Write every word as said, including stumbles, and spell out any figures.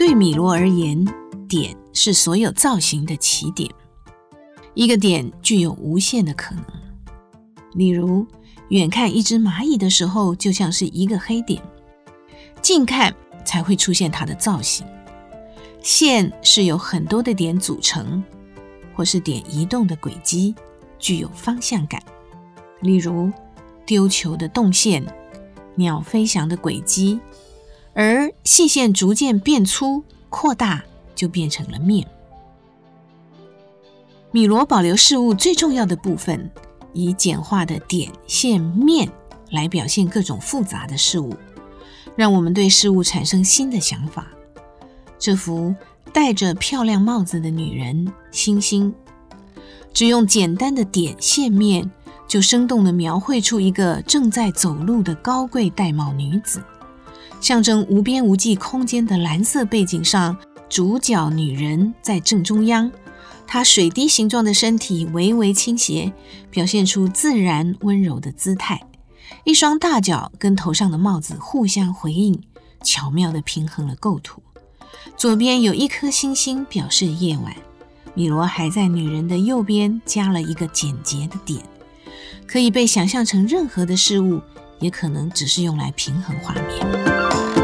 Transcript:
对米罗而言，点是所有造型的起点。一个点具有无限的可能。例如，远看一只蚂蚁的时候，就像是一个黑点，近看才会出现它的造型。线是由很多的点组成，或是点移动的轨迹，具有方向感。例如，丢球的动线，鸟飞翔的轨迹，而细线逐渐变粗扩大，就变成了面。米罗保留事物最重要的部分，以简化的点线面来表现各种复杂的事物，让我们对事物产生新的想法。这幅戴着漂亮帽子的女人星星，只用简单的点线面就生动地描绘出一个正在走路的高贵玳瑁女子。象征无边无际空间的蓝色背景上，主角女人在正中央，她水滴形状的身体微微倾斜，表现出自然温柔的姿态。一双大脚跟头上的帽子互相回应，巧妙地平衡了构图。左边有一颗星星表示夜晚，米罗还在女人的右边加了一个简洁的点，可以被想象成任何的事物，也可能只是用来平衡画面。